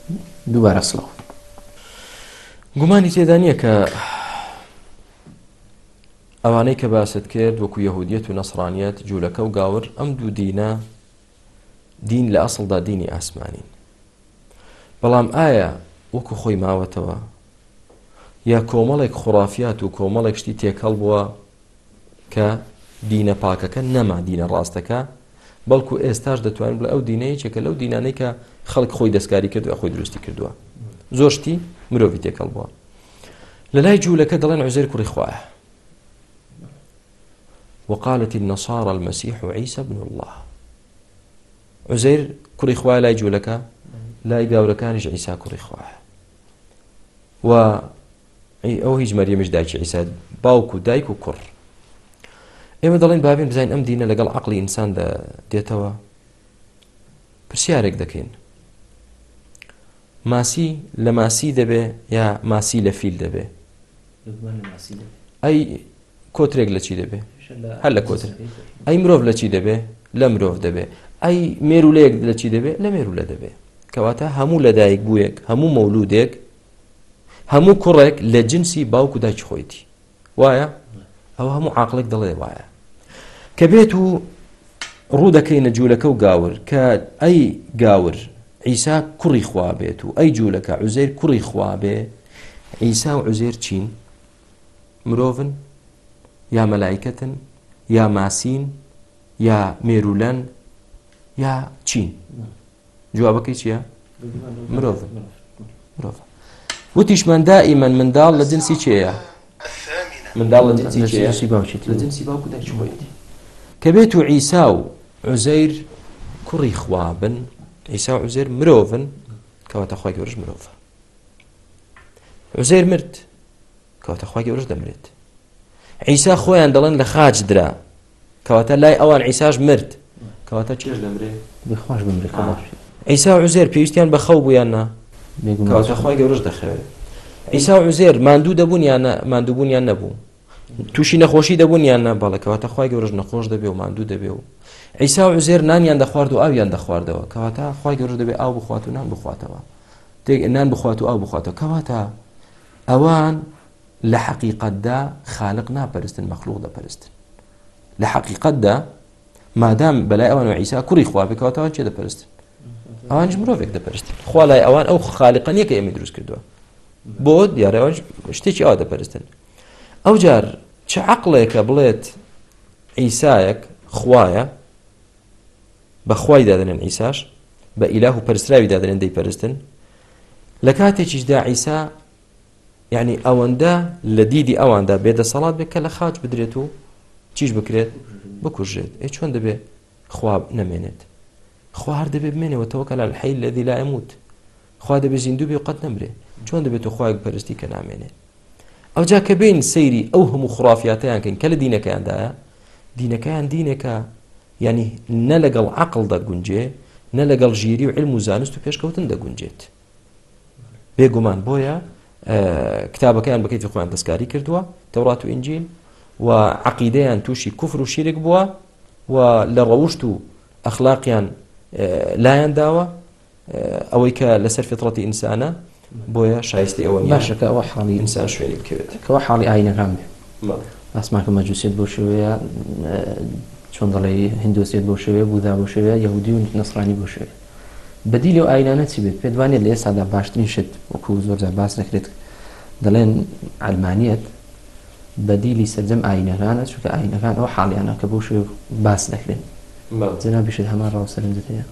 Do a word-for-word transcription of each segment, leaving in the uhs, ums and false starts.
دووبارە سڵاو. گومانی تێدا نییە کە ئەوانەی کە باست کرد وەکو یەهودیەت و نەسڕانیەت جوولەکە و گاور ئەم دوو دینە دین لە ئەسڵدا دینی ئاسمانین، بەڵام ئایا وەکو خۆی ماوەتەوە یا کۆمەڵێک خوڕافیات و کۆمەڵێک شتی تێکەڵ بووە کە دینە پاکەکە نەما دینە ڕاستەکە، بەڵکو ئێستاش دەتوانین بڵێ ئەو دینەیەکێکە لەو دینانەی کە خەڵک خۆی دەستکاری کرد و خۆی دروستی کردووە، زۆر شتی مرۆڤی تێکەڵ بووە. لە لای جوولەکە دەڵێن عوزەیر کوڕی خوایە، وقالت النصارى المسيح عيسى ابن الله. عوزەیر کوڕی خوایە لای جوولەکە، لای گاورەکانیش عیسا کوڕی خوایە. و ئەو هیچ مەریەمش دایکی عیسا، باوک و دایک و کوڕ. ئێمە دەڵێن بابین بزانین ئەم دینە لەگەڵ عەقڵی ئینسان دێتەوە. پرسیارێک دەکەین، ماسی لە ماسی دەبێ یا ماسی لە فیل دەبێ؟ ئەی کۆترێک لە چی دەبێ؟ هەر لە کۆتر. ئەی مرۆڤ لە چی دەبێ؟ لە مرۆڤ دەبێ. ئەی مێرولەیەک لە چی دەبێ؟ لە مێرولە دەبێ. کەواتە هەموو لەدایک بوویەک، هەموو مەولودێک، هەموو کوڕێک لە جنسی باوک و دایکی خۆیتی. وایە؟ ئەو هەموو عاقڵێک دەڵێ وایە. کە بێت و ڕوو دەکەینە جوولەکە و گاور کە ئەی گاور عیسا کوڕی خوا بێت و ئەی جوولەکە عوزەیر کوڕی خوا بێ، عیسا و عوزەیر چین؟ مرۆڤن یا مەلایکەتن یا ماسین یا مێرولەن یا چین؟ جوابەکەی چییە؟ مرۆڤن. مرۆڤ. وتیشمان دائیمەن منداڵ لە جنسی چێیە؟ منداڵ لە جنسی چێیە؟ لە جنسی باوک و دایکی خۆیەتی. کە بێت و عیسا و عوزەیر کوڕی خوا بن، عیسا و عوزەیر مرۆڤن، کەواتە خوای گەورەش مرۆڤە. عوزەیر مرد، کەواتە خوای گەورەش دەمرێت. عیسا خۆیان دەڵێن لە خاج درا، کەواتە لای ئەوان عیساش مرد، کەواتە چێش دەمرێت؟ بخواش بمرێت. عیسا و عوزەیر پێویستیان بە خەو بوویان نا، کەواتە خوای گەورەش دەخەوێت. عیسا و عوزەیر ماندوو دەبوون یان ماندووبوون یان نەبوو؟ تووشی نەخۆشی دەبوون یان نە؟ بەڵێ، کەواتە خوای گەورەش نەخۆش دەبێ و ماندوو دەبێ. و عیسا و عوزەیر نانیان دەخوارد و ئاویان دەخواردەوە، کەواتە خوای گەورەش دەبێ ئاو بخوات و نان بخواتەوە، نان بخوات و ئاو بخواتەوە. کەواتە ئەوان لە حەقیقەتدا خالق ناپەرستن، مەخلوق دەپەرستن. لە حەقیقەتدا مادام بەلای ئەوان و عیسا کوڕی خوا بێ، کەواتە ئەوان چێ دەپەرستن؟ ئەوانش مرۆڤێک دەپەرستن. خوا لای ئەوان ئەو خالقە نییە کە ئێمە دروست کردووە، بۆ دیارە ئەوانش شتێکی ئەوە دەپەرستن. ئەو جار چه عەقڵێکە بڵێت عیسایەک خوایە، بە خوای دادنێن عیساش، بە ئیلاහ و پەرستراوی دادنێن دەیپەرستن، لە کاتێکیشدا عیسا یعنی ئەوەندە لە دیدی ئەواندا بێدەسەڵات بێت کە لە خاج بدرێت و چیش بکرێت؟ بکوژێت. ئێ چۆن دەبێ خوا نەمێنێت؟ خوا هەر دەبێ بمێنێەوە تەوەکەل عەلە الحەی الەذی لا یەموت. خوا دەبێ زیندوو بێ و قەت نەمرێ. چۆن دەبێت تۆ خوایەک پەرستی کە نامێنێت؟ ئەو جا کە بین سەیری ئەو هەموو خوڕافیاتەیان کەین کە لە دینەکەیاندایە، دینەکەیان دینێکە یعنی نە لەگەڵ عەقڵ دەگونجێ، نە لەگەڵ ژیری و علم و زانست و پێشکەوتن دەگونجێت. بێگومان بۆیە کتابەکەیان بە کەیفی خۆیان دەستکاری کردووە، تەورات و ئینجیل، و عەقیدەیان تووشی کوفر و شیرک بووە، و لە ڕەوشت و ئەخلاقیان لایەن داوە ئەوەی کە لەسەر فیتڕەتی ئینسانە، بۆیە شایستی ئەوە نییە باشە کە ئەوە حاڵی ئینسان شوێنی بکەوێت، کەەوە حاڵی ئاینەکان بێ. ئاسماکە مەجووسیت بۆ شێوەیە، چۆن دەڵێ هیندۆسیت بۆ شێوەیە، بوودا بۆ شێوەیە، یەهودی و نەسڕانی بۆ شێوەیە. بەدیلی و ئاینانە چی بێت؟ پێ دوانێت لە ئێستادا باشترین شت وەکو زۆرجار باس دەکرێت، دەڵێن عەلمانیەت بەدیلی سەرجەم ئاینەکانە، چونکە ئاینەکان ئەوە حاڵیانە کە بۆ شێوە باس دەکرێن. جەنابیشت هەمان ڕاو سەرنجت هەیە.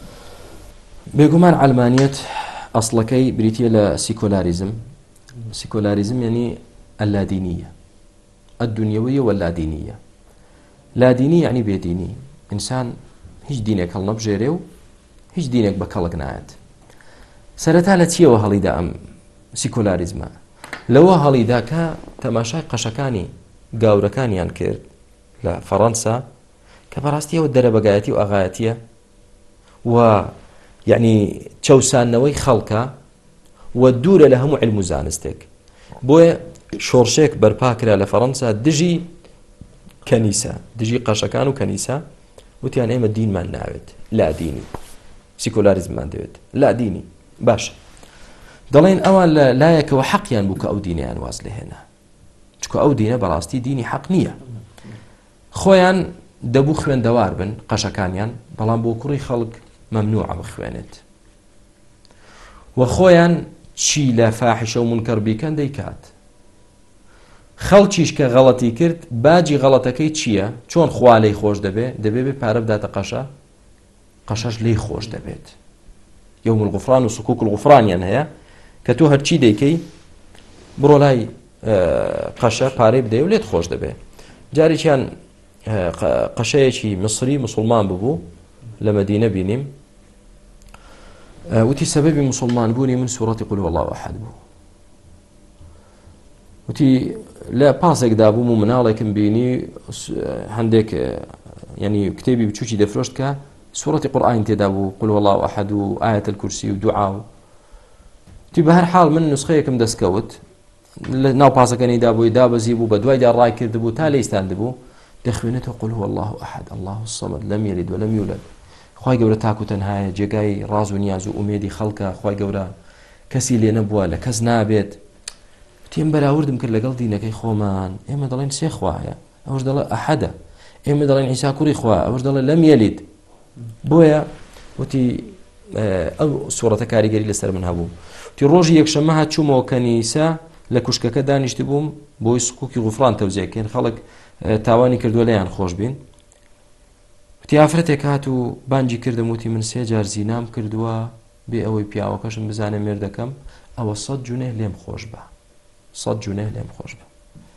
بێگومان عەلمانیەت ئەسڵەکەی بریتیە لە سیکۆلاریزم. سیکۆلاریزم یعنی اللادینیە، الدنیویە واللادینیە. لادینی یعنی بێدینی، ئینسان هیچ دینێک هەڵ نەبژێرێ و هیچ دینێک بە کەڵک نایەت. سەرەتا لە چیەوە هەڵیدا ئەم سیکۆلاریزمە؟ لەوە هەڵیدا کە تەماشای قەشەکانی گاورەکانیان کرد لە فەڕەنسا کە بەڕاستیەوە دەرەبەگایەتی و ئاغایەتیە و یعنی چەوسانەوەی خەڵکە و دوورە لە هەموو علم و زانستێک. بۆیە شۆڕشێک بەرپاکرا لە فەڕەنسا دژی کەنیسە، دژی قەشەکان و کەنیسە، وتیان ئێمە دینمان ناوێت، لا دینی، سیکۆلاریزممان دەوێت، لا دینی. باش دەڵێن ئەوان لە لایەکەوە حەقیان بوو کە ئەو دینیان واز لێ هێنا چکە ئەو دینە بەڕاستی دینی حەق نییە خۆیان دەبوو خوێندەوار بن قەشەکانیان بەڵام بۆ کوڕی خەڵک مەمنوعە بخوێنێت و خۆیان چی لە فاحشە و منکەر بیکەن دەیکات خەڵکیش کە غەڵەتی کرد باجی غەڵەتەکەی چییە چۆن خوا لێی خۆش دەبێت دەبێت بێ پارە بداتە قەشە قەشەش لێی خۆش دەبێت یوم الغفران و سکوک الغفرانیان هەیە کە تۆ هەرچی دەیکەی بڕۆ لای قەشە پارەی بدەی و لێت خۆش دەبێت جارێکیان قەشەیەکی مصری مسلمان ببوو لە مەدینە بینیم وتی سەبەبی مسلمان بوونی من سوورەتی قول هو الله ئەحەد بوو وتی لە پاسێکدا بووم و مناڵێکم بینی هەندێک ینی کتێبی بچووکی دەفرۆشت کە سوورەتی قورئان تێدا بوو قول هو الله ئەحەد و ئایەت الکورسی و دوعا و وتی بە هەر حاڵ من نسخەیەکم دەستکەوت لە ناو پاسەکەنیدا بووی دابەزی بوو بە دوایدا ڕای کردبوو تا لێیستاندبوو دەخوێنێتەوە قل هو الله أحد الله الصمد لم يلد ولم يولد خوای گەورە تاکو تەنهایە جێگای ڕاز و نیاز و ئومێدی خەڵکە خوای گەورە کەسی لێ نەبووە لە کەس نابێت تیم بەراوردم کرد لەگەڵ دینەکەی خۆمان ئێمە دەڵێن سێ خوایە ئەوش دەڵێ ئەحەدە ئێمە دەڵێن عیسا کوڕی خوا ئەوش دەڵێ لەم یەلید بۆیە وتی ئەو سوورەتە کاریگەری لەسەر من هەبوو وتی ڕۆژی یەکشەممە هاتچوومەوە کەنیسە لە کوشکەکە دانیشت بووم بۆی سکوکی غوفران تەوزیەکەین خەڵک تاوانی کردووە لەیان خۆش بین وتی ئافرەتێک هات و بانجی کردم وتی من سێ جار زینام کردووە بێ ئەوەی پیاوەکەشم بزانێ مێردەکەم ئەوە سەد جونێ لێم خۆش بە سەد جونێ لێم خۆش بە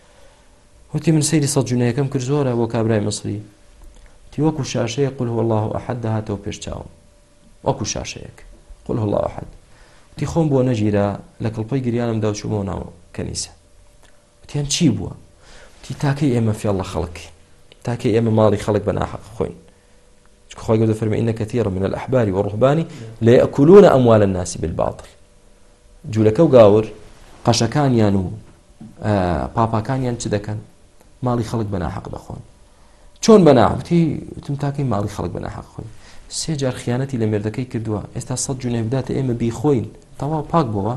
وتی من سەیری سەد جونەیەکەم کرد زۆرە بۆ کابرای مصری وتی وەکو شاشەیە قل هو الله ئەحەد داهاتەوە پێش چاوم وەکو شاشەیەک قل هو الله ئەحەد وتی خۆم بۆ نەگیرا لە کڵپەی گریانم داوچوومەوە ناو کەنیسە وتیان چی بووە تی تاکەی ئێمە فێڵە خەڵکی تاکەی ئێمە ماڵی خەڵک بە ناحەق خۆین چکە خۆی گەورە فەرمێ ئینە کەثیرە من الأحبار والرهبان ليأكلون أموال الناس بالباطل جوولەکە و گاور قەشەکانیان و پاپاکانیان چ دەکەن ماڵی خەڵک بە ناحەق دەخۆن چۆن بە ناحەق وتی وتم تاکەی ماڵی خەڵک بە ناحەق خۆین سێ جار خیانەتی لە مێردەکەی کردووە ئێستا سەد جونێ بداتە ئێمە بیخۆین تەواو پاک بووە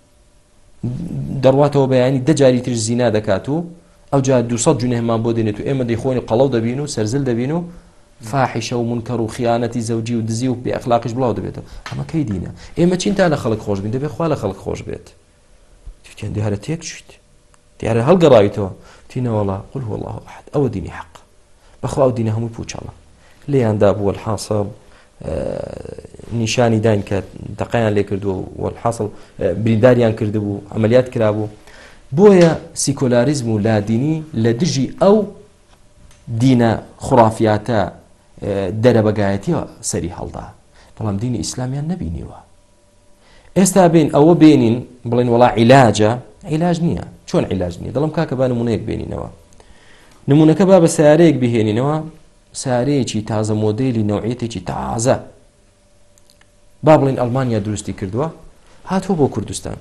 دەڕواتەوە بەیانی دە جاری تر زینا دەکات و ئەو جا دووسەد جونێمان بۆ دێنێت و ئێمە دەیخۆین و قەڵەو دەبین و سەرزل دەبین و فاحشە و منکەر و خیانەتی زەوجی و دزی و بێ ئەخلاقیش بڵاو دەبێتەوە ئەمە کەی دینە ئێمە چین تا لە خەڵک خۆش بین دەبێت خوا لە خەڵک خۆش بێت تیان دیارە تێک چیت دیارە هەڵگەڕاویتەوە تینەوەڵا قل هو الله ئەحەد ئەوە دینی حەق بەخوا ئەو دینە هەمووی پوچەڵە لێیاندا بووە الحاصل نیشانی داین کە دەقەیان لێ کردووە والحاصل برینداریان کردبوو ئەمەلیات کرابوو بۆیە سیکۆلاریزم و لادینی لە دژی ئەو دینە خوڕافیاتە دەرەبەگایەتیەوە سەری هەڵدا بەڵام دینی ئیسلامیان نەبینیوە ئێستا بین ئەوە بینین بڵێن وڵا عیلاجە عیلاج نییە چۆن عیلاج نییە دەڵم کاکە با نمونەیەک بینینەوە نمونەکە با بە سیارەیەک بهێنینەوە سیارەیەکی تازە مۆدێلی نەوعیەتێکی تازە با بڵێن ئەڵمانیا دروستی کردووە هاتووە بۆ کوردستان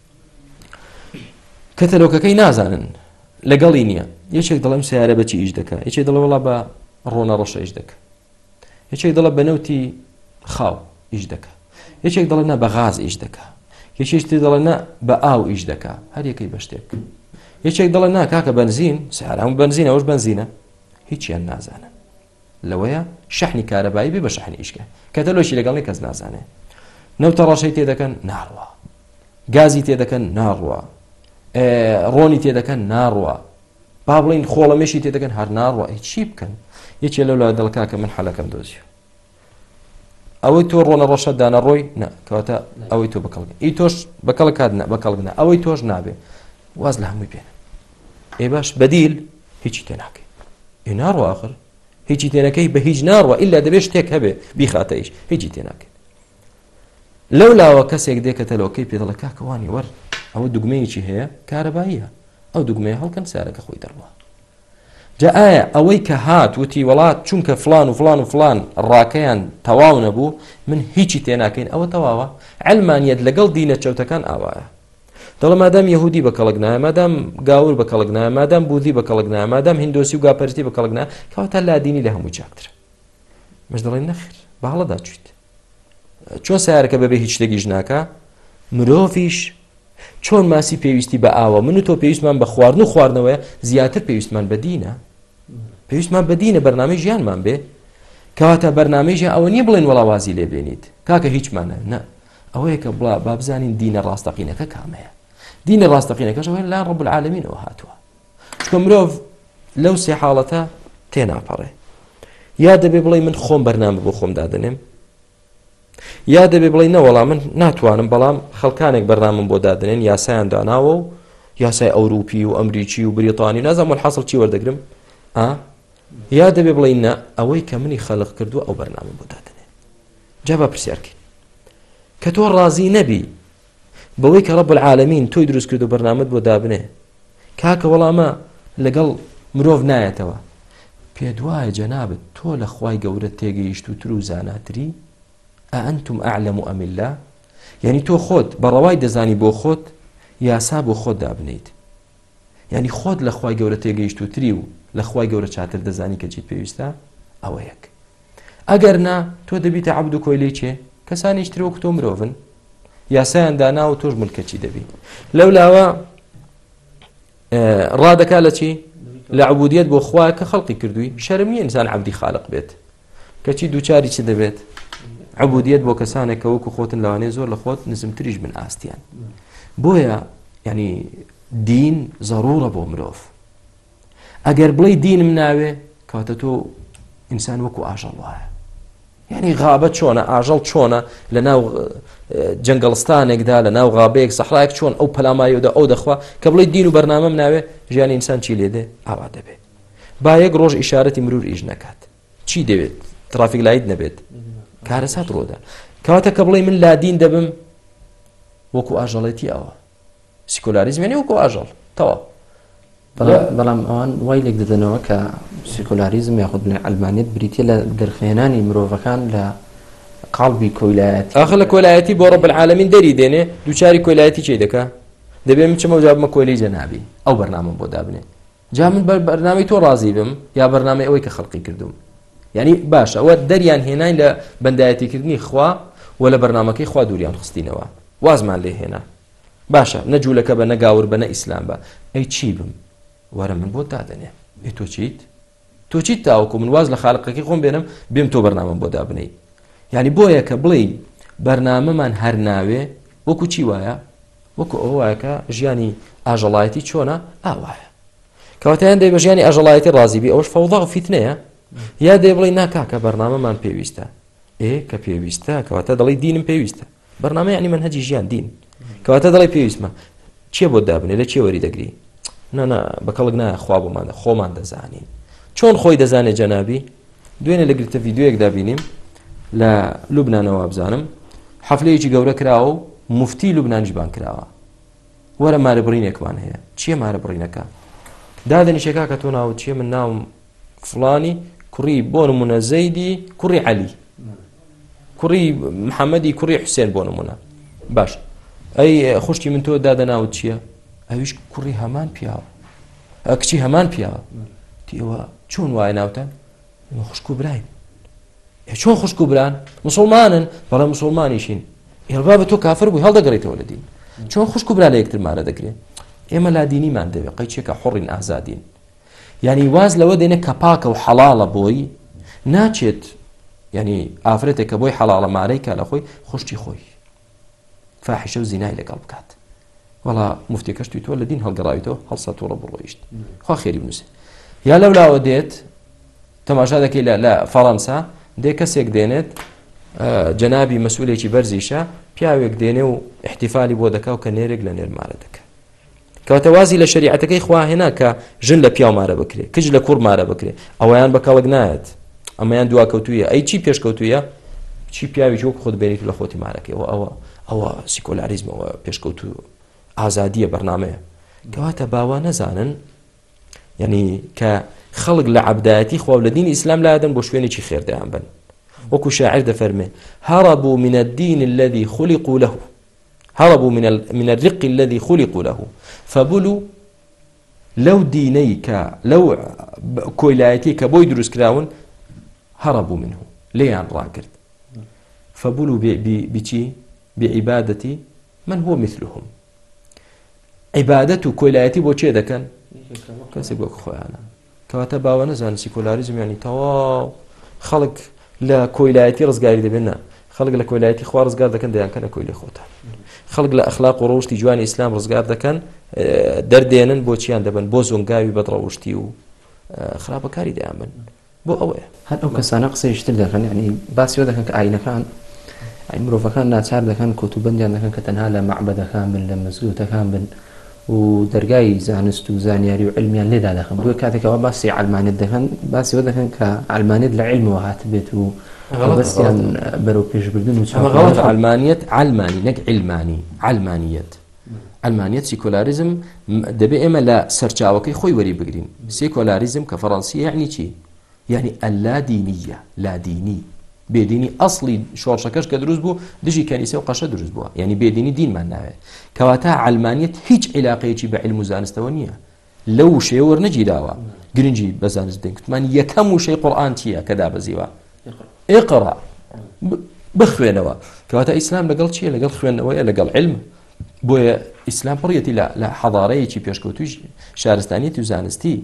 کەتەلۆکەکەی نازانن لەگەڵی نییە یەکێک دەڵێم سیارە بەچی ئیش دەکە یەکێک دەڵێ وڵا بە ڕۆنە ڕەشە ئیش دەکە یەکێک دەڵێ بە نەوتی خاو ئیش دەکە یەکێک دەڵێ نە بە غاز ئیش دەکە یەکێشتر دەڵێ نە بە ئاو ئیش دەکە هەر یەکەی بە شتێک یەکێک دەڵێ نا کاکە بەنزین سیارە هەموو بەنزینە ئەوش بەنزینە هیچیان نازانن لەوەیە شەحنی کارەبایی بێ بە شەحنی ئیشکە کەتەلۆشی لەگەڵی کەس نازانێ نەوتە ڕەشەی تێدەکەن ناڕوا گازی تێدەکەن ناڕوا ڕۆنی تێدەکەن ناڕوا با بڵین خۆڵەمێشی تێدەکەن هەر ناڕوا چی بکەن یەکێ لەو لای دڵکاکە من حەلەکەم دۆزیوە ئەوەی تۆ ڕۆنە ڕەشە دانە ڕۆی نا کەواتە ئەوەی تۆ بەکەڵگە ئەی تۆش بەکەڵ کات بەکەڵگنا ئەوەی تۆش نابێ واز لە هەمووی بێنە ئێ باش بەدیل هیچی تێ ناکەی ئێ ناڕوا ئاخر هیچی تێنەکەی بە هیچ ناڕوا ئیلا دەبێت شتێک هەبێ بیخاتە ئیش هیچی تێ ناکەی لەو لاوە کەسێک دێکەتە لەوەکەی پێ دەڵێ کاکەوانی وەر ئەوە دوگمەیەکی هەیە کارەباییە ئەو دوگمەیە هەڵکەن سیارەکە خۆی دەڕوا جا ئایا ئەوەی کە هات وتی وڵات چونکە فلان و فلان و فلان ڕاکەیان تەواو نەبوو من هیچی تێ ناکەین ئەوە تەواوە علمانیەت لەگەڵ دینە چەوتەکان ئاوایە دەڵێ مادام یەهودی بەکەڵک نایە مادام گاور بەکەڵک نایە مادام بوذی بەکەڵک نایە مادام هیندۆسی و گاپەرستی بەکەڵک نایە کەواتە لادینی لە هەمووی چاکترە مەش دەڵێن نەخیر بەهەڵەدا چویت چۆن سیارەکە بەبێ هیچ شتێکیش ناکە مرۆڤیش چۆن ماسی پێویستی بە ئاوە من و تۆ پێویستمان بە خواردن و خواردنەوەیە زیاتر پێویستمان بە دینە پێویستمان بە دینە بەرنامەی ژیانمان بێ کەواتە بەرنامەی ئەوە نییە بڵێن وەڵاوازی لێ بێنیت کاکە هیچمانە نە ئەوەیە کە بڵا با بزانین دینە ڕاستەقینەکە کامەیە دینە ڕاستەقینەکەش ئەوەیە لا ڕەب العالەمینەوە هاتووە چونکە مرۆڤ لەو سێ حاڵەتە تێناپەڕێ یا دەبێ بڵێ من خۆم بەرنامە بۆ خۆم دادنێم یا دەبێ بڵێ نەوەڵام من ناتوانم بەڵام خەڵکانێک بەرنامم بۆ دادنێن یاسایان داناوە و یاسای ئەوروپی و ئەمریکی و بریتانی نازانم حاصل چی وەردەگرم ئا یا دەبێ بڵێ نە ئەوەی کە منی خەلق کردووە ئەو بەرنامە بۆ دادنێ جا با پرسیارکەین کە تۆ ڕازی نەبی بەوەی کە ڕەب العالەمین تۆی دروست کردو بەرنامەت بۆ دابنێ کاکە وەڵامە لەگەڵ مرۆڤ نایەتەوە پێ دوایە جەنابەت تۆ لە خوای گەورە تێگەیشتووتر و زاناتری ئەئەنتم ئەعلەم ئەم الله یعنی تۆ خۆت بەڕەوای دەزانی بۆ خۆت یاسا بۆ خۆت دابنیت یعنی خۆت لە خوای گەورە تێگەیشتووتری و لە خوای گەورە چاتر دەزانی کە چیت پێویستە ئەوە یەک ئەگەر نا تۆ دەبیتە عەبد و کۆیلەی چێ کەسانی تر وەکو تۆ مرۆڤن یاسایان دانا و تۆش ملکەچی دەبی لەولاوە ڕادەکا لە چی لە عبودیەت بۆ خوا کە خەڵقی کردووی شەرم نییە ئینسان عەبدی خالق بێت کەچی دووچاری چ دەبێت عبودیەت بۆ کەسانێک کە وەکو خۆتن لەوانەیە زۆر لە خۆت نزمتریش بن ئاستیان بۆیە ینی دین زەڕوڕە بۆ مرۆڤ ئەگەر بڵێ دینم ناوێ کاتە تۆ ئینسان وەکو ئاژەڵ وایە یعنی غابەت چۆنە ئاژەڵ چۆنە لە ناو جەنگەڵستانێکدا لە ناو غابەیەک سەحرایەک چۆن ئەو پەلاماییەوەدا ئەو دەخوا کە بڵێ دین و بەرنامەم ناوێ ژیانی ئینسان چی لێدێ ئاوا دەبێت با یەک ڕۆژ ئیشارەتی مرور ئیش نەکات چی دەوێت ترافیک لایت نەبێت کارەسات ڕۆدا کەواتە کە بڵێ من لا دین دەبم وەکو ئاژەڵێتی ئەوە سیکولاریزم یعنی وەکو ئاژەڵ تەواو بەڵام ئەوان وای لێک دەدەنەوە کە سیکولاریزم یاخود ئەلمانیت بریتە لە دەرخێنانی مرۆڤەکان لە قاڵبی کۆیلایەتی ئاخر لە کۆیلایەتی بۆ ڕەب العالەمین دەری دێنێ دووچاری کۆیلایەتی چی دەکا دەبێ من چمە جواب مە کۆیلەی جەنابی ئەو بەرنامەم بۆ دابنێ جا من بەرنامەی تۆ ڕازی بم یا بەرنامەی ئەوەی کە خەڵقی کردوم یعنی باشە ئەوە دەریان هێناین لە بەندایەتیکردنی خوا و لە بەرنامەکەی خوا دووریان خستینەوە وازمان لێ هێنا باشە نەجوولەکە بە نەگاور بە نە ئیسلام بە ئەی چی بم وەرە من بۆ دادەنێ ئەی تۆ چیت تۆ چیت تاوەکو من واز لە خالقەکەی خۆم بێنم بێم تۆ بەرنامەم بۆ دابنەی یعنی بۆیە کە بڵێ بەرنامەمان هەر ناوێ وەکو چی وایە وەکو ئەو وایە کە ژیانی ئاژەڵایەتی چۆنە ئاوایە کەواتەیان دەی بە ژیانی ئاژەڵایەتی ڕازی بی ئەوەش فەوضا و فیتنەیە یا دەی بڵێ ناکاکە بەرنامەمان پێویستە ئێ کە پێویستە کەواتە دەڵێ دینم پێویستە بەرنامە یعنی منهەجی ژیان دین کەواتە دەڵێ پێویستمە چیە بۆ دابنێ لە چێ وەری دەگری نەنا بەکەڵک نایە خوا بۆمانە خۆمان دەزانین چۆن خۆی دەزانێت جەنابی دوێنێ لە گرتە ڤیدیۆیەکدا بینیم لە لوبنانەوە بزانم حەفلەیەکی گەورە کراوە و مفتی لوبنانیش بان کراوە وەرە مارە بڕینێکمان هەیە چییە مارە بڕینەکە دادەنیشێکا کە تۆ ناوت چییە من ناوم فڵانی کوڕی بۆ نمونە زەیدی کوڕی عەلی کوڕی محەممەدی کوڕی حوسێن بۆ نمونە باش ئەی خوشکی من تۆ دادە ناوت چییە ئەویش کوڕی هەمان پیاوە کچی هەمان پیاوە تیەوە چۆن وایە ناوتە خوشک و براین چۆن خوشک و بران مسلمانن بەڵام مسلمانیشین هێڵبا بە تۆ کافر بووی هەڵدەگەڕێتەوە لە دین چۆن خوشک و برا لە یەکتر مارە دەگرێت ئێمە لا دینیمان دەوێت قەیچێکە حڕین ئازادین یعنی واز لەوە دێنە کە پاکە و حەڵاڵە بۆی ناچێت یعنی ئافرەتێک کە بۆی حەڵاڵە مارەی کا لە خۆی خوشتی خۆی فاحشە و زینای لەگەڵ بکات وەڵا مفتێکەش توی تۆ لە دین هەڵگەڕاویتەوە هەڵسە تۆڕە بڕۆیشت خوا خێری بنووسێ یا لەولاوە دێت تەماشا دەکەی لە فەڕەنسا دێ کەسێک دێنێت جەنابی مەسئولێکی بەرزیشە پیاوێک دێنێ و احتیفالی بۆ دەکا و کە نێرێک لە نێرمارە دەکە کەواتە وازی لە شەریعەتەکەی خوا هێنا کە ژن لە پیاو مارە بکرێ کچ لە کوڕ مارە بکرێ ئەوەیان بەکەڵک نایەت ئەمەیان دواکەوتویە ئەی چی پێشکەوتویە چی پیاوی وەک خۆت بێنیت لە خۆتی مارەکەیەوە ئەوە ئەوە سیکۆلاریزمەوە پێشکەوت و ئازادیە بەرنامەیە کەواتە باوا نەزانن یعنی کە خەڵک لە عەبدایەتی خوا لە دینی ئیسلام لادەن بۆ شوێنێکی خێردەیان بن وەکو شاعر دەفەرمێ هربوا من الدين الذي خلقوا له هربوا من من الرق الذي خلقوا له فبلوا لو دينيك لو كويلايتي كبوي دروس كراون هربوا منه ليان راكرد فبولوا بچی بعبادتي من هو مثلهم عبادة كولايتي بو چه دكن كسي بو خويانا كواتا باوانا زان سيكولاريزم يعني توا خلق لا كولايتي رزقاري دبنا خلق لا كولايتي خوار رزقار دكن ديان كان كويلي خوتا خلق لا اخلاق وروشتي جواني اسلام رزقار دكن دردينن بو چيان دبن بو زونغاوي بدروشتي و خرابه كاري دائما بو اوه هل او كسانا قصي يشتر دكن يعني باسيو دكن كاينه كان يعني مروفكان ناچار دكن كتبنديان دكن كتنها لمعبد كامل لمسجد كامل ودرجاي زانست وزانياري وعلميان لذا دخن بو كاتك باسي علماني دخن باسي ودخن كعلماني العلم وهات بيتو بس يعني برو بيش بدون اما غلط علمانية علماني نك علماني علمانية علمانية سيكولاريزم دبي اما لا سرچاوكي خوي وري بگرين سيكولاريزم كفرنسية يعني چي يعني اللا دينية لا ديني بيديني اصلي شورشكش كدروز بو دجي كنيسه وقشه دروز بو يعني بيديني دين ما ناوي كواتا علمانيه هيج علاقه شي بعلم زانستونيه لو شي ورنجي داوا جرينجي بزانس دينك من يكم شي قران تيا كذا بزيوا اقرا بخوينوا كواتا اسلام لقال شي لقال خوينوا لقال علم بو اسلام بريتي لا لا حضاريه شي بيشكوتوش شارستانيه وزانستي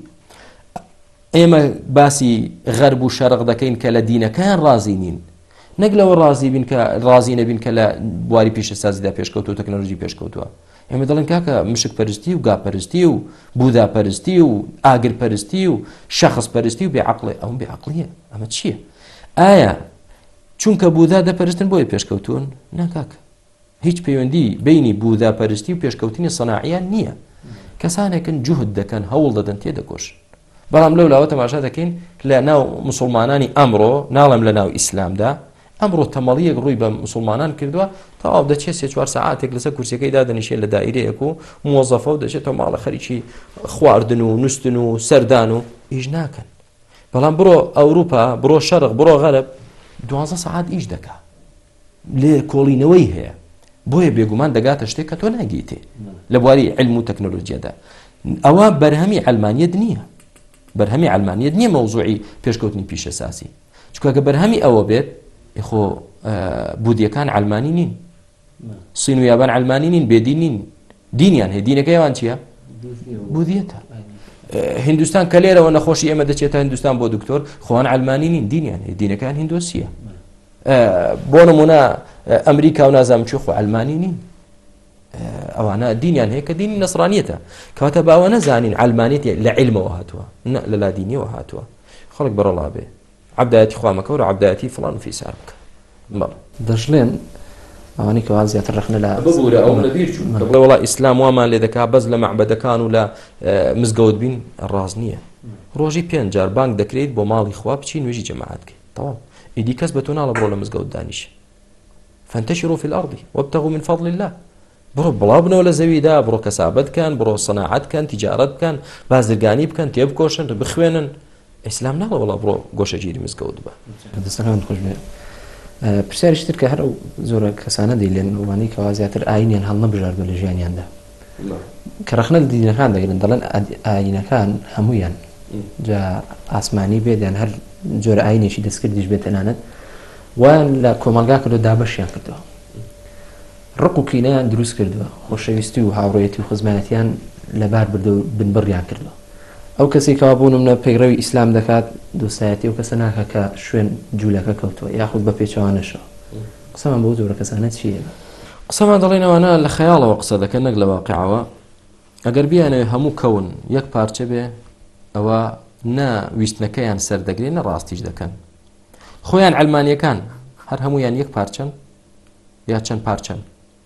اما باسي غرب وشرق دكين كلا دين كان رازينين نقلوا الرازي بين كرازين بين كلا بواري بيش اساس دا بيشكوتو تكنولوجي بيشكوتو اما دلن كاكا مشك پرستي و غا پرستي و بوذا پرستي و اگر پرستي و شخص پرستي و بعقل او بعقليه اما تشي ايا چونك بوذا دا پرستن بو بيشكوتون ناكاك هیچ پەیوەندی بینی بوذا پەرستی و پێشکەوتنی سەناعیان نییە کەسانێکن جوهد دەکەن هەوڵ دەدەن تێدەکۆش بەڵام لەو لاوە تەماشا دەکەین لە ناو مسلمانانی ئەمڕۆ ناڵێم لە ناو ئیسلامدا ئەمڕۆ تەمەڵیەک ڕووی بە مسلمانان کردووە تەواو دەچێت سێ چوار سەعاتێک لەسەر کورسەکەی دادەنیشێت لە دائیرەیەک و موظەفە و دەچێتەوە ماڵە خەریکی خواردن و نووستن و سەردان و ئیش ناکەن بەڵام بڕۆ ئەوروپا بڕۆ شەرق بڕۆ غەرب دوازدە سەعات ئیش دەکا لێ کۆڵینەوەی هەیە بۆیە بێگومان دەگاتە شتێک کە تۆ ناگیتێ لە بواری علم و تەکنۆلۆژیادا ئەوە بەرهەمی علمانیەت نییە بەرهەمی علمانیەت نییە مەوزوعی پێشکەوتنی پیشەساسی چونکە کە بەرهەمی ئەوە بێت خۆ بودیەکان علمانی نین سین و یابان علمانی نین بێدین نین دینیان هەیە دینەکەیان چییە بودیەتە هندوستان کە لێرەوە نەخۆشی ئێمە دەچێتە هندوستان بۆ دکتۆر خۆیان علمانی نین دینیان هەیە دینەکەیان هیندۆسیە بۆ نمونە ئەمریکا و نازام چی خۆ علمانی نین ئەوانە دینیان هەیە کە دینی نەسرانیەتە کەواتە باوە نەزانین علمانیەت لە علمەوە هاتووە لە لا دینیەوە هاتووە خەڵک بەڕەڵا بێ عەبدایەتی خوا مەکە و عەبدایەتی فڵان و فیسار بکە بەڵێ دەژڵێن ئەوانەی کە وا زیاتر ڕخنە لە ببوورە ئەو لەبیر چوون کە وەڵا ئیسلام وامان لێ دەکا بەس لە مەعبەدەکان و لە مزگەوت بین ڕاز نییە ڕۆژی پێنج جار بانگ دەکرێت بۆ ماڵی خوا بچی نوێژی جەماعەت بکەیت تەواو ئیدی کەس بە تۆ ناڵە بڕۆ لە مزگەوت دانیش فانتشروا في الأرض وابتغوا من فضل الله برو بڵاو لە زەویدا بڕۆ کەسابەت کەن بڕۆ سەناعەت کەن تیجارەت بکەن بازرگانی بکەن تێبکۆشن بخوێنن ئیسلام ناڵە وڵا بڕۆ گۆشەگیری مزگەوت بە دەستەکان خۆش بێ پرسیاریشتر کە هەر زۆرە کەسانە دەیلێن وانەی کەوا زیاتر ئاینیان هەڵ نەبژاردووە لە ژیانیاندا کە ڕەخنە لە دینەکان دەگرن دەڵێن ئاینەکان هەموویان جا ئاسمانی بێت یان هەر جۆرە ئاینێکی دەستکردیش بێت تەنانەت وان لە کۆمەلگا کردو دابەشیان کردەوە ڕق و کینەیان دروست کردووە خۆشەویستی و هاوڕێتی و خزمەتیان لەبار بردە و بنبڕیان کردووە ئەو کەسی کەوا بوونم لە پەیڕەوی ئیسلام دەکات دۆستایەتی و کەسە ناکە کە شوێن جوولەکە کەوتووە یاخود بە پێچەوانەشەوە قسەمان بۆ جۆرە کەسانە چییە قسەمان دەڵێنەوەنە لە خەیاڵەوە قسە دەکەن نەک لە واقعەوە ئەگەر بیانەوێ هەموو کەون یەک پارچە بێ ئەوە نە ویستنەکەیان سەردەگرێت نە ڕاستیش دەکەن خۆیان علمانیەکان هەر هەموویان یەک پارچەن یا چەند پارچەن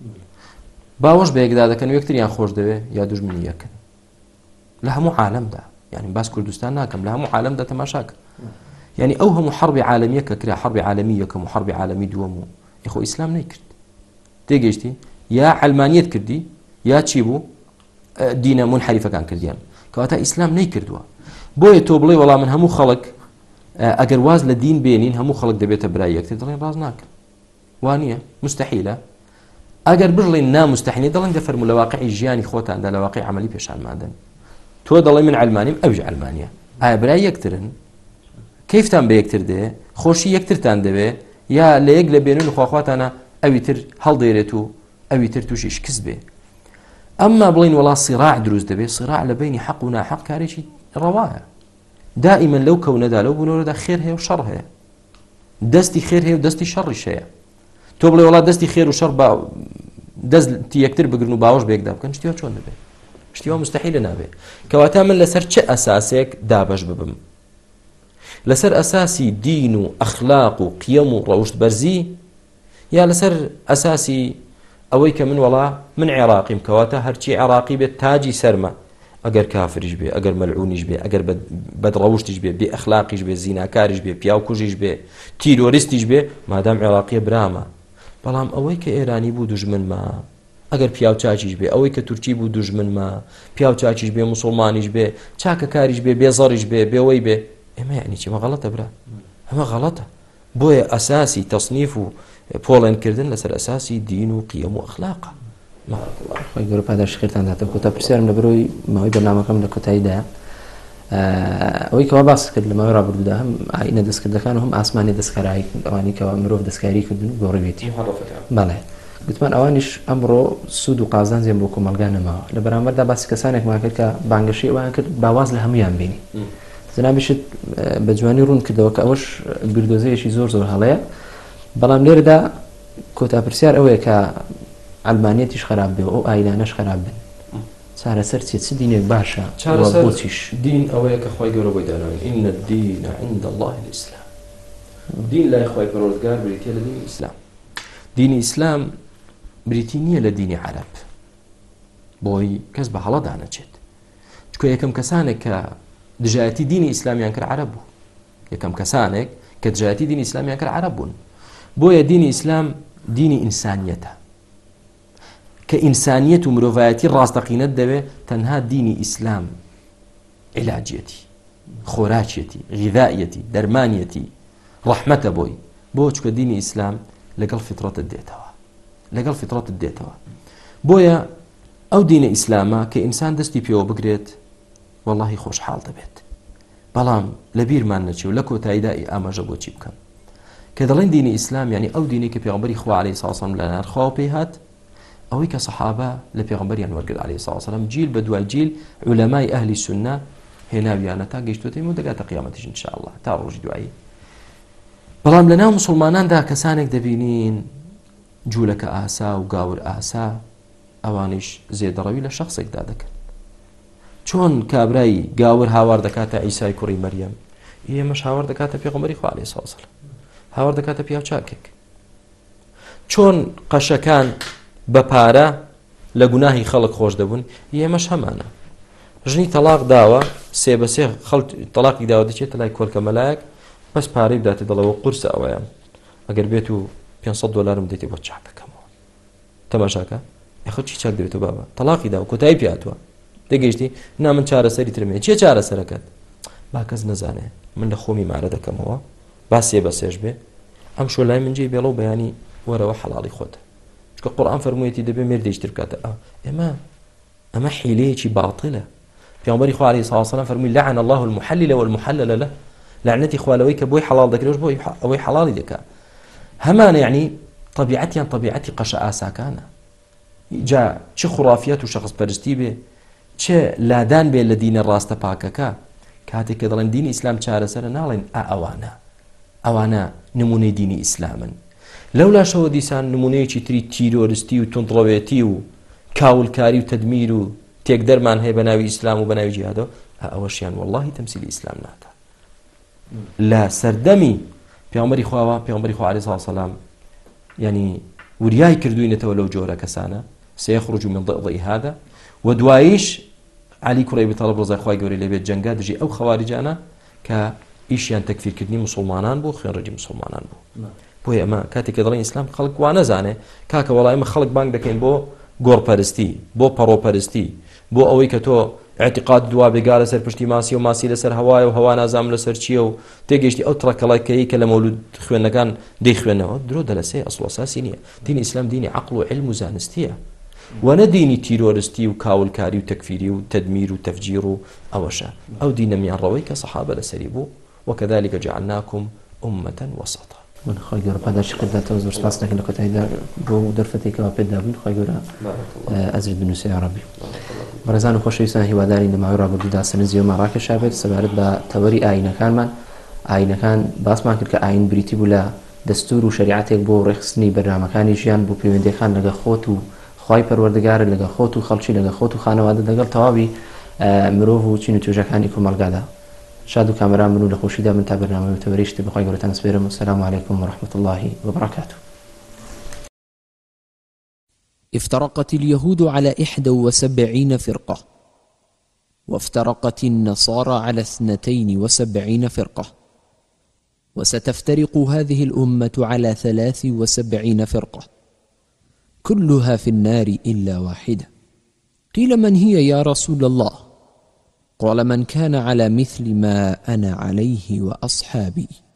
باوەش بە یەکدا دەکەن و یەکتریان خۆش دەوێ یا دوژمنی یەکن لە هەموو عالەمدا یعنی باس کوردستان ناکەم لە هەموو عالەمدا تەماشاکە یعنی ئەو هەموو حەربی عالەمیە کە کرا حەربی عالەمی یەکەم و حەربی عالەمی دووەم و یخۆ ئیسلام نەیکرد تێگەیشتی یا علمانیەت کردی یا چی بوو دینە منحەریفەکان کردیان کەواتە ئیسلام نەیکردووە بۆیە تۆ بڵێ وەڵام من هەموو خەڵک ئەگەر واز لە دین بێنین هەموو خەڵک دەبێتە برای یەکتر دەڵێن ڕاز ناکەن وانییە مستحیلە ئەگەر بژڵین نامستحیل دەڵێن دەفەرموو لە واقعی ژیانی خۆتاندا لە واقعی عملی پێشانمادەن تۆ دەڵێ من علمانیم ئەوش علمانیە ئایا برای یەکترن کەیفتان بە یەکتر دێ خۆشی یەکترتان دەوێ یا لە یەک لە بێنون خواخواتانە ئەوی تر هەڵدێرێت و ئەوی تر تووشی شکست بێ. ئەمما بڵین وڵا سیراع دروست دەبێت، سیراع لە بینی حەق و ناحەق کارێکی ڕەوایە. دائما لەو کەونەدا لەو بوونەوەدا خێر هەیە و شەڕ هەیە، دەستی خێر هەیە و دەستی شەڕیش هەیە. تۆ بڵێ وڵا دەستی خێر و شەڕ دەستی یەکتر بگرن و باوەش بێکدا بکەن، شتیوە چۆن دەبێت؟ شتیوە مستحیلە نابێت. کەواتە من لەسەر چه ئەساسێک دابەش ببم؟ لەسەر ئەساسی دین و ئەخلاق و قیەم و ڕەوشت بەرزی، یا لەسەر ئەساسی ئەوەی کە من وڵا من عێراقیم کەواتە هەرچی عێراقی بێت تاجی سەرمە، ئەگەر کافریش بێ، ئەگەر مەلعونیش بێ، ئەگەر بەدڕەوشتیش بێ، بێ ئەخلاقیش بێ، زیناکاریش بێ، پیاوکوژیش بێ، تیرۆریستیش بێ، مادام عێراقیە برامە. بەڵام ئەوەی کە ئێرانی بوو دوژمنمە، ئەگەر پیاوچاکیش بێ، ئەوەی کە تورکی بوو دوژمنمە، پیاوچاکیش بێ، موسڵمانیش بێ، چاکەکاریش بێ، بێزەڕیش بێ، بێوەی بێ، ئێمە یعنی چی؟ ئەمە غەڵەتە برا، ئەمە غەڵەتە. بۆیە ئەساسی تەصنیف و پۆڵێنکردن لەسەر ئەساسی دین و قیەم و ئەخلاقە. خۆی گەورە پاداش خێرتان داتە. کۆتا پرسیارم لە بەرەوەی ماوەی بەرنامەکەم لە کۆتاییدا ئەوەی کەوا باس کرد لە ماوەی ڕابردوودا، هەم ئاینە دەستکردەکان و هەم ئاسمانی دەستکاری ئەوانی کەوا مرۆڤ دەستکاری کردن و گەورەبێتی. بەڵێ گوتمان ئەوانیش ئەمڕۆ سوود و قازان زیان بۆ کۆمەلگا نەماوە. لە بەرامبەردا باسی کەسانێکمان کرد کە بانگەشی ئەوان کرد باواز لە هەمویان بینی. جنابیشت بە جوانی ڕوون کردەوە کە ئەوەش بیردۆزەیەکی زۆر زۆر هەڵەیە. بەڵام لێرەدا کۆتا پرسیار ئەوەیە کە ئەلمانیەتیش خراپ بێ و ئەو ئاینانەش خراپ بن، چارەسەر چێت؟ چ دینێک باشە؟ چارەسەر دین ئەوەیە کە خۆی گەورە بۆی داناوی ئینە الدین عند الله الئیسلام. دین لای خۆی پەروەردگار بریتە لە دینی ئیسلام. دینی ئیسلام بریتی نییە لە دینی عەرەب، بۆی کەس بە هەڵە دانەچێت. چکە یەکەم کەسانێک کە دژایەتی دینی ئیسلامیان کرد عەرەب بوو، یەکەم کەسانێک کە دژایەتی دینی ئیسلامیان کرد عەرەب بوون. بۆیە دینی ئیسلام دینی ئینسانیەتە، کە ئینسانیەت و مرۆڤایەتی ڕاستەقینەت دەوێت. تەنها دینی ئیسلام عیلاجیەتی، خۆراکیەتی، غیذایەتی، دەرمانیەتی، ڕەحمەتە بۆی. بۆ چکە دینی ئیسلام لەگەڵ فیترەتت دێتەوە، لەگەڵ فیترەتت دێتەوە. بۆیە ئەو دینە ئیسلامە کە ئینسان دەستی پێوە بگرێت وەڵڵاهی خۆشحاڵ دەبێت. بەڵام لە بیرمان نەچێ و لە کۆتاییدا ئاماژە بۆ چی بکەم کە دەڵێن دینی ئیسلام یعنی ئەو دینی کە پێغەمبەری خوا عەلەیهی سڵاو وسەلام لە نارخواوە پێی هات، ئەوەی کە سەحابە لە پێغەمبەریان وەرگرت عەلەیهی سڵاو وسەلام، جیل بە دوای جیل عولەمای ئەهلی سونە هێناویانە تا گەیشتوتە و دەگاتە قیامەتیش ئینشاءالله تا ڕۆژی دوایی. بەڵام لەناو موسڵماناندا کەسانێک دەبینین جوولەکە ئاسا و گاور ئاسا، ئەوانیش زێدەڕەوی لە شەخصێکدا دەکەن. چۆن کابرای گاور هاوار دەکاتە عیسای کوڕی مەریەم، ئێمەش هاوار دەکاتە پێغەمبەری خوا عەلەیهی سڵاو وسەلام، هاوار دەکاتە پیاو چاکێک. چۆن قەشەکان بە پارە لە گوناهی خەڵک خۆش دەبوون، ئێمەش هەمانە. ژنی تەلاق داوە، سێ بە سێ خەڵک تەلاقی داوە دەچێتە لای کۆرکە مەلایەک، بەس پارەی بداتێ دەڵەوە قورسە ئەوەیان، ئەگەر بێت و پێنج سەد دۆلارم دێتێ بۆ چاک دەکەمەوە. تەماشاکە یەخە چی چاک دەوێتەوە بابە؟ تەلاقی داوە کۆتایی پێهاتووە، دەگەیشتی نا من چارەسەری ترمێ. چیە چارەسەرەکەت؟ با کەس نەزانێ، من لە خۆمی مارە دەکەمەوە، با سێ بە سێش بێ، ئەم شۆ لای من جێی بێڵە و بەیانی وەرەوە حەڵاڵی خۆت. چکە قورئان فەرموویەتی دەبێ مێردێشتر بکاتە. ئێمە ئەمە حیلەیەکی باتڵە. پێغەمبەری خوا عەلەیهی سڵاو وسەلام فەرمووی لەعن الله المحلل والمحلل له، لعنەتی خوا لەوەی کە بۆی حەڵاڵ دەکرێت بۆی ئەوەی حەڵاڵی دەکات. هەمانە یعنی طبیعەتیان طبیعەتی قەشە ئاساکانە. جا چه خوڕافیەت و شەخص پەرستی بێ، چه لادان بێ لە دینە ڕاستە پاکەکە، کاتێک کە دەڵێن دینی ئیسلام چارەسەرە ناڵێن ئا ئەوانە ئەوانە نمونەی دینی ئیسلامن. لەولاشەوە دیسان نمونەیەکی تری تیرۆریستی و توندڕەوێتی و کاولکاری و تەدمیر و تێک دەرمان هەیە بە ناوی ئیسلام و بە ناوی جیهادەوە، ئەوەشیان وەڵڵاهی تەمسیلی ئیسلام ناکات. لە سەردەمی پێغەمبەری خواوە، پێغەمبەری خوا عەلەیهی سڵاو وسەلام یعنی وریای کردوینەتەوە لەو جۆرە کەسانە، سەیەخرج من ضئضی هذا، و دواییش علی کوڕی ئەبی تاڵیب ڕزای خوای گەورەی لێبێت جەنگا دژی ئەو خەواریجانە کە ئیشیان تەکفیرکردنی موسڵمانان بوو، خوێنڕەجی موسڵمانان بوو. بۆیە ئەمە کاتێک کە دەڵێن ئیسلام خەڵک وا نەزانێ کاکە وەڵای ئێمە خەڵک بانگ دەکەین بۆ گۆڕپەرستی، بۆ پەڕۆپەرستی، بۆ ئەوەی کە تۆ اعتقاد دوا بێگا لەسەر پشتی ماسی و ماسی لەسەر هەوایە و هەوا نازام لەسەر چییە و تێگەیشتی ئەو تڕەکەڵەکەی کە لە مەولود خوێندنەکان دەیخوێنەوە درۆ دەلەسێ ئەسڵ ئەساسی نییە. دینی ئیسلام دینی عەقڵ و علم و زانستیە، وەنە دینی تیرۆریستی و کاولکاری و تەکفیری و تەدمیر و تەفجیر و ئەوەشە. ئەو دینە میانڕەوەی کە سەحابە لەسەری بوو، وەکەذالک جعلناکم ئومەتەن وەسەطا. من خۆی گەورە پاداشی قرداتەوە زۆر سپاس دەکەین لە کۆتاییدا بۆ دەرفەتێکەوە پێدابووین خۆی گەورە ئەزرت بنووسێ یا ڕەبی. بەڕێزان و خۆشەویستان هیواداری لە ماوەی ڕابردوودا سەرنجیەوەمان ڕاکێشا بێت سەبارەت بە تەوەری ئاینەکانمان. ئاینەکان باسمان کرد کە ئاین بریتی بوو لە دەستور و شریعەتێک بۆ ڕێخستنی بەرنامەکانی ژیان بۆ پەیوەندیەکان لەگە خۆت و خوای پەروەردگارە، لەگە خۆت و خەڵکی، لەگە خۆت و خانەوادە، لەگەڵ تەواوی مرۆڤ و چین و توێژەکانی کۆمەڵگادا. شاد و کامەران بن و لە خۆشیدا من تا بەرنامەی تەوەریشتی بەخوای گەورەتان سپێرم. والسلام عليكم ورحمة الله وبركاته. افترقت اليهود على إحدى وسبعين فرقة، وافترقت النصارى على اثنتين وسبعين فرقة، وستفترق هذه الأمة على ثلاث وسبعين فرقة، كلها في النار إلا واحدة. قيل من هي يا رسول الله؟ قال من كان على مثل ما أنا عليه وأصحابي.